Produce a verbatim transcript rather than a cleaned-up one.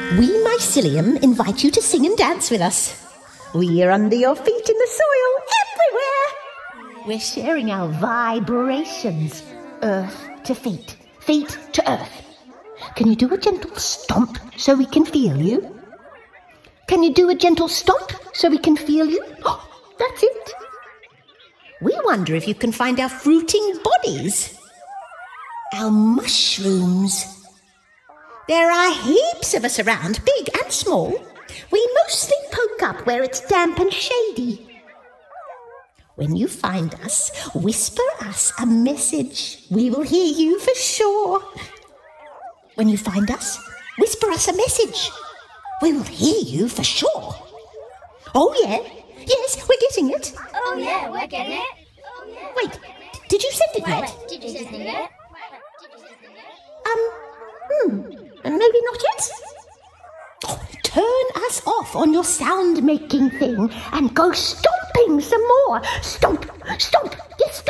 We mycelium invite you to sing and dance with us. We're under your feet in the soil, everywhere. We're sharing our vibrations, earth to feet, feet to earth. Can you do a gentle stomp so we can feel you? Can you do a gentle stomp so we can feel you? Oh, that's it. We wonder if you can find our fruiting bodies. Our mushrooms. There are heaps of us around, big and small. We mostly poke up where it's damp and shady. When you find us, whisper us a message. We will hear you for sure. When you find us, whisper us a message. We will hear you for sure. Oh, yeah. Yes, we're getting it. Oh, yeah, we're getting it. Oh, yeah. Wait, did you send it Wait, yet? wait, did you send it yet? Um, hmm, maybe not yet. Oh, turn us off on your sound-making thing and go stomping some more. Stomp, stomp, yes, stomp.